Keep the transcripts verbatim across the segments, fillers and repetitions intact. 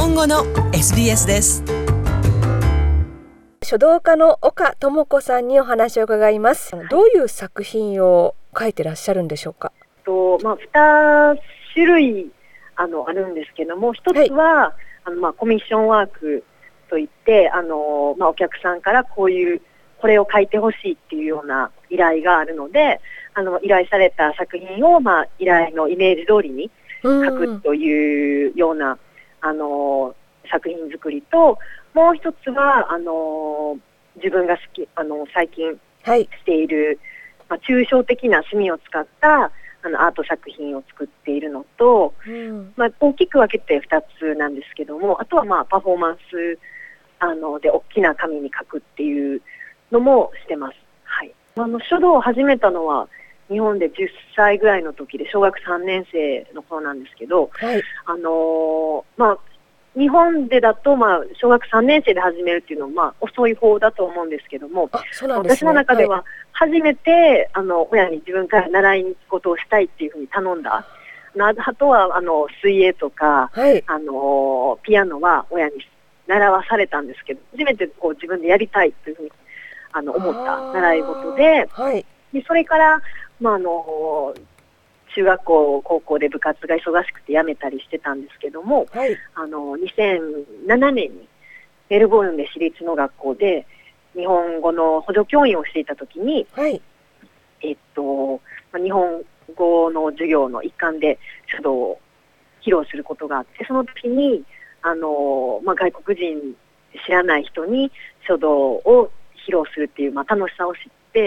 本語の エスビーエス です。 書道家の岡智子さんにお話を伺います。どういう作品を書いてらっしゃるんでしょうか。 と、まあ、に種類 あのあるんですけども、一つは、はい、あのまあ、コミッションワークといってあの、まあ、お客さんからこういうこれを書いてほしいっていうような依頼があるので、あの依頼された作品を、まあ、依頼のイメージ通りに書くというようなあの作品作りと、もう一つはあの自分が好きあの最近している、はい、まあ、抽象的な墨を使ったあのアート作品を作っているのと、うん、まあ、大きく分けてふたつなんですけども、あとはまあパフォーマンスあので大きな紙に書くっていうのもしてます。はい、あの書道を始めたのは日本でじゅっさいぐらいの時で、小学さんねん生の頃なんですけど、はい、あのー、まあ日本でだと、まあ、小学さんねん生で始めるっていうのは、まあ、遅い方だと思うんですけども、 そうなんですね、 私の中では初めて、はい、あの親に自分から習い事をしたいっていうふうに頼んだ。あとはあの水泳とか、はい、あのピアノは親に習わされたんですけど、初めてこう自分でやりたいというふうにあの思った習い事で、はい、でそれから、まあ、あの中学校高校で部活が忙しくて辞めたりしてたんですけども、はい、あのにせんななねんにメルボルンで私立の学校で日本語の補助教員をしていた時に、はい、えっと日本語の授業の一環で書道を披露することがあって、その時にあの、まあ、外国人知らない人に書道を披露するっていう、まあ、楽しさを知って、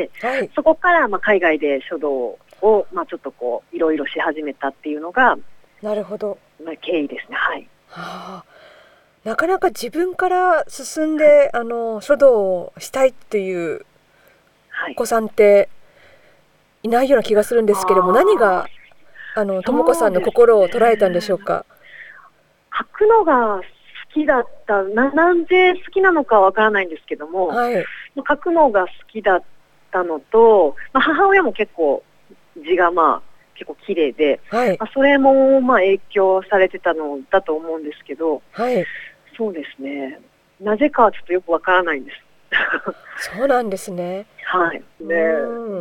はい、そこから、まあ、海外で書道を、まあ、ちょっとこういろいろし始めたっていうのが、 なるほど、 まあ、経緯ですね。はい、 はあ、なかなか自分から進んで、はい、あの書道をしたいっていうお子さんっていないような気がするんですけども、はい、何があの智子さんの心を捉えたんでしょうか。 書くのが好きだった、な、なんで好きなのかわからないんですけども、はい、書くのが好きだったのと、まあ、母親も結構字がまあ結構綺麗で、はい、まあ、それもまあ影響されてたのだと思うんですけど、はい、そうですね、なぜかはちょっとよくわからないんです。 そうなんですね。 はい。で、うん、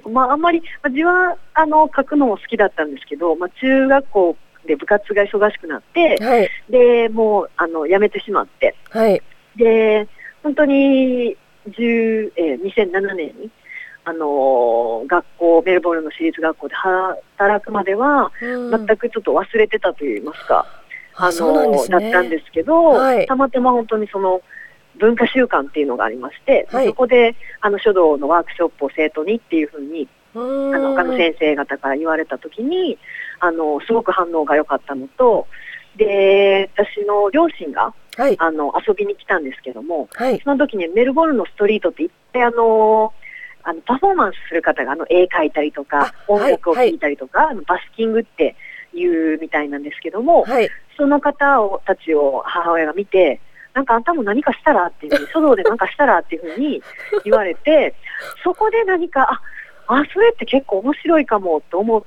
まああんまり、まあ、字はあの書くのも好きだったんですけど、まあ、中学校で部活が忙しくなって、はい、でもうあの辞めてしまって、はい、で本当にじゅう、えー、にせんななねんにあの学校メルボルンの私立学校で働くまでは、うん、全くちょっと忘れてたといいますか、あのあ、ね、だったんですけど、はい、たまたま本当にその文化週間っていうのがありまして、はい、そこであの書道のワークショップを生徒にっていうふうにあの他の先生方から言われたときに、あのすごく反応が良かったのと、で私の両親が、はい、あの遊びに来たんですけども、はい、その時にメルボルンのストリートっていっぱいあのあのパフォーマンスする方があの絵描いたりとか音楽を聴いたりとか、はいはい、あのバスキングっていうみたいなんですけども、はい、その方をたちを母親が見て、なんかあんたも何かしたらっていう書道で何かしたらっていうふうに言われてそこで何かああそれって結構面白いかもと思って、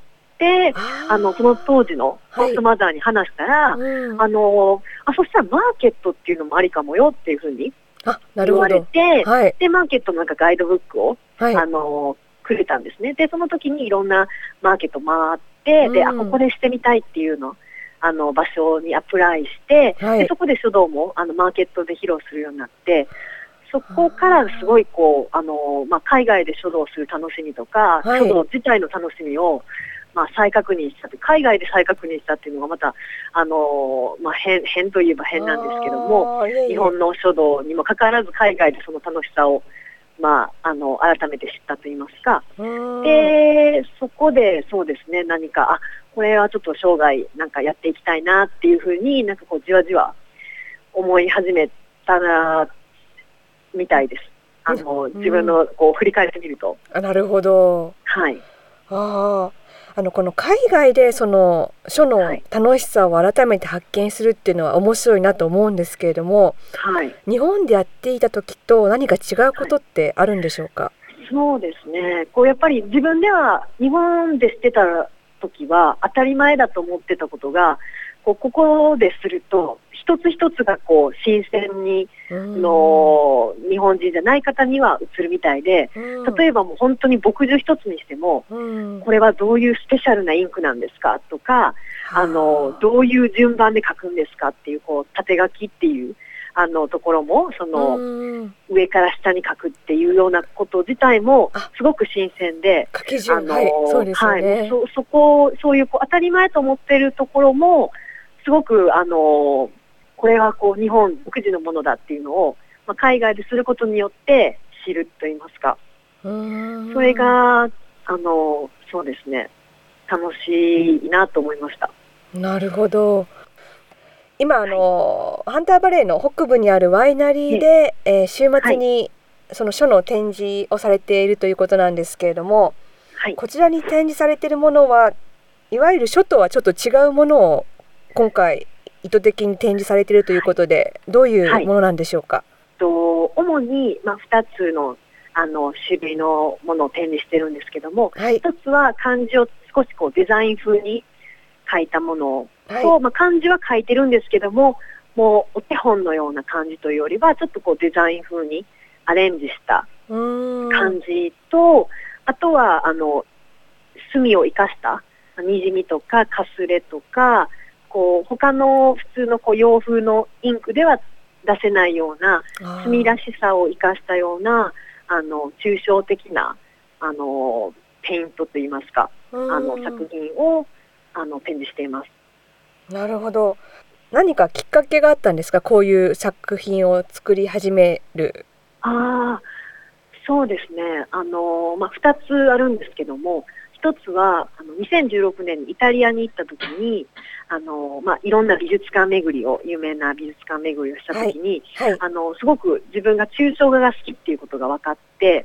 あのその当時のホストマザーに話したら、はい、うん、あのあそしたらマーケットっていうのもありかもよっていうふうに言われて、はい、でマーケットのなんかガイドブックを、はい、あのくれたんですね。でその時にいろんなマーケット回って、うん、であここでしてみたいっていうのあの場所にアプライして、はい、でそこで書道もあのマーケットで披露するようになって、そこからすごいこうあの、まあ、海外で書道をする楽しみとか、はい、書道自体の楽しみを、まあ、再確認したって、海外で再確認したっていうのがまたあの、まあ、変, 変といえば変なんですけども、いえいえ、日本の書道にもかかわらず海外でその楽しさを、まあ、あの改めて知ったといいますか、でそこでそうですね、何かあこれはちょっと生涯なんかやっていきたいなっていうふうになんかこうじわじわ思い始めたなみたいです。あの、うん、自分のこう振り返ってみると。 あ、なるほど。はい。ああ、あのこの海外でその書の楽しさを改めて発見するっていうのは面白いなと思うんですけれども、はい、日本でやっていた時と何か違うことってあるんでしょうか。はい、 そうですね。こうやっぱり自分では日本でしてた時は当たり前だと思ってたことが、 こうここですると一つ一つがこう新鮮にの日本人じゃない方には映るみたいで、例えばもう本当に墨汁一つにしても、これはどういうスペシャルなインクなんですかとか、あのどういう順番で書くんですかっていう、こう縦書きっていうあのところも、その上から下に書くっていうようなこと自体もすごく新鮮で、 書き順、はい、そうですよね。 はい、そ, そこそういうこう当たり前と思っているところもすごくあのこれはこう日本独自のものだっていうのを、まあ、海外ですることによって知るといいますか、うーん、それがあのそうですね、楽しいなと思いました。 なるほど。今あの、はい、ハンターバレーの北部にあるワイナリーで、えー、週末にその書の展示をされているということなんですけれども、はい、こちらに展示されているものはいわゆる書とはちょっと違うものを今回意図的に展示されているということで、どういうものなんでしょうか。 はい、と主に、まあ、ふたつの、あの種類のものを展示しているんですけども、はい、ひとつは漢字を少しこうデザイン風に書いたものと、はい、まあ、漢字は書いてるんですけども、もうお手本のような漢字というよりはちょっとこうデザイン風にアレンジした漢字と、あとはあの墨を生かしたにじみとかかすれとか、こう他の普通のこう洋風のインクでは出せないような墨らしさを生かしたようなあの抽象的なあのペイントといいますか、あの作品をあの展示しています。 なるほど。何かきっかけがあったんですか、こういう作品を作り始める。 ああ、そうですね、あの、まあ、ふたつあるんですけども、ひとつはあのにせんじゅうろくねんにイタリアに行った時にあの、まあ、いろんな美術館巡りを有名な美術館巡りをした時に、はいはい、あのすごく自分が抽象画が好きっていうことが分かって、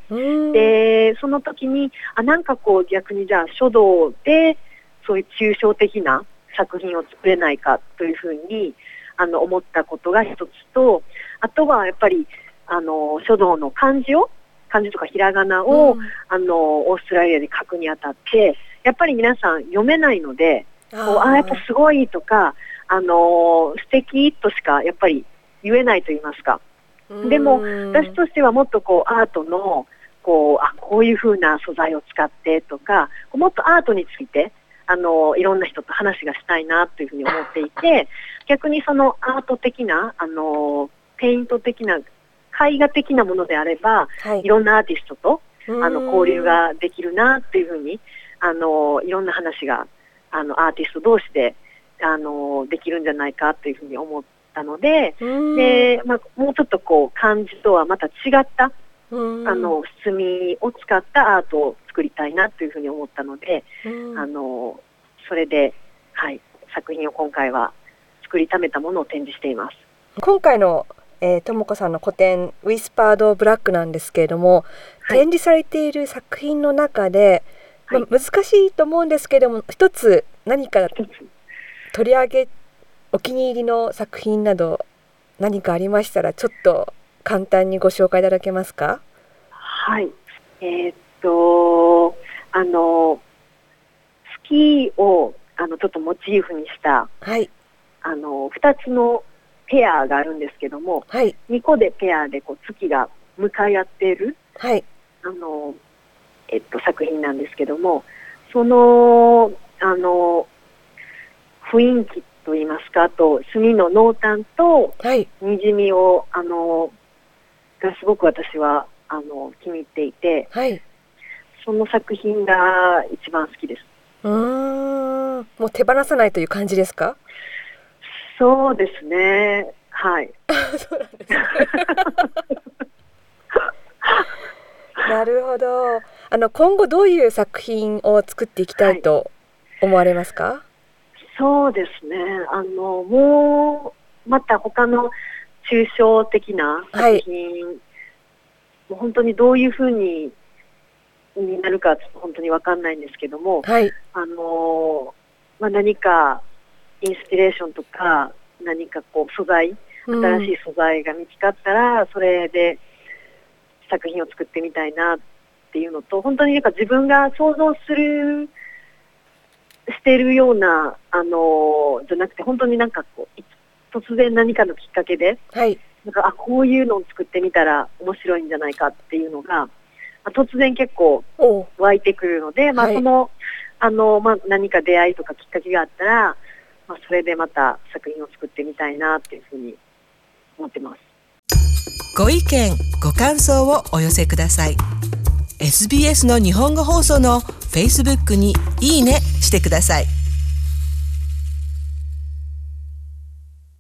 でその時にあなんかこう逆にじゃあ書道でそういう抽象的な作品を作れないかというふうにあの思ったことが一つと、あとはやっぱりあの書道の漢字を漢字とかひらがなを、うん、あのオーストラリアで書くにあたってやっぱり皆さん読めないので、ああやっぱすごいとかあの素敵としかやっぱり言えないと言いますか。でも私としてはもっとこうアートのこうあこういう風な素材を使ってとか、もっとアートについてあのいろんな人と話がしたいなというふうに思っていて、逆にそのアート的なあのペイント的な絵画的なものであれば、はい、いろんなアーティストとあの交流ができるなというふうにあのいろんな話があのアーティスト同士であのできるんじゃないかというふうに思ったので、で、まあ、もうちょっとこう漢字とはまた違ったあの墨を使ったアートを作りたいなというふうに思ったので、あのそれで、はい、作品を今回は作りためたものを展示しています。 今回のえー、ともこさんの個展ウィスパードブラックなんですけれども、はい、展示されている作品の中で、はい、まあ、難しいと思うんですけれども、一つ何か取り上げお気に入りの作品など何かありましたらちょっと簡単にご紹介いただけますか。 はい、えー、っとあの月をあのちょっとモチーフにした、はい、あのふたつのペアがあるんですけども、はい、にこでペアでこう月が向かい合っている、はい、あのえっと、作品なんですけども、そのあの雰囲気といいますか、あと墨の濃淡とにじみを、はい、あのがすごく私はあの気に入っていて、はい、その作品が一番好きです。 うーん、もう手放さないという感じですか。 そうですね、はい。そうなんですね。 なるほど。あの今後どういう作品を作っていきたいと思われますか。はい、 そうですね。あのもうまた他の抽象的な作品、はい、もう本当にどういうふうにになるか本当に分かんないんですけども、はい、あのまあ、何かインスピレーションとか何かこう素材、新しい素材が見つかったら、うん、それで作品を作ってみたいなっていうのと、本当になんか自分が想像するしてるような、あのじゃなくて、本当になんかこう突然何かのきっかけで、はい、なんかあこういうのを作ってみたら面白いんじゃないかっていうのが、まあ、突然結構湧いてくるので、まあその、はい、あのまあ、何か出会いとかきっかけがあったら、まあ、それでまた作品を作ってみたいなっていうふうに思ってます。 ご意見ご感想をお寄せください。 エスビーエス の日本語放送の Facebook にいいねしてください。